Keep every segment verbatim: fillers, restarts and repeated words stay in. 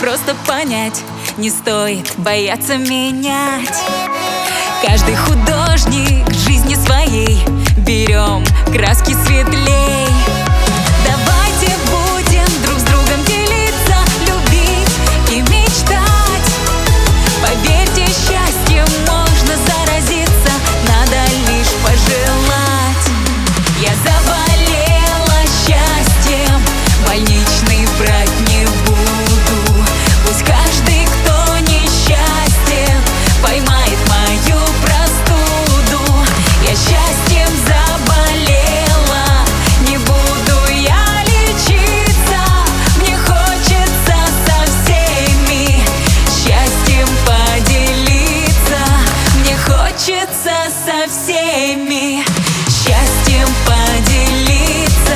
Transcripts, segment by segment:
просто понять, не стоит бояться менять. Каждый художник в жизни своей, берем краски светлей. Давайте будем друг с другом делиться, любить и мечтать. Поверьте, счастьем можно заразиться, надо лишь пожелать. Я заболела счастьем, больничный брать не буду. Пусть каждый, кто несчастен, поймает мою простуду. Я счастьем заболела, не буду я лечиться. Мне хочется со всеми счастьем поделиться. Мне хочется со всеми счастьем поделиться.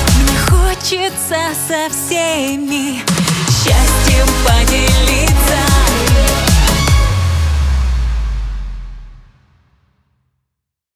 Со всеми счастьем поделиться.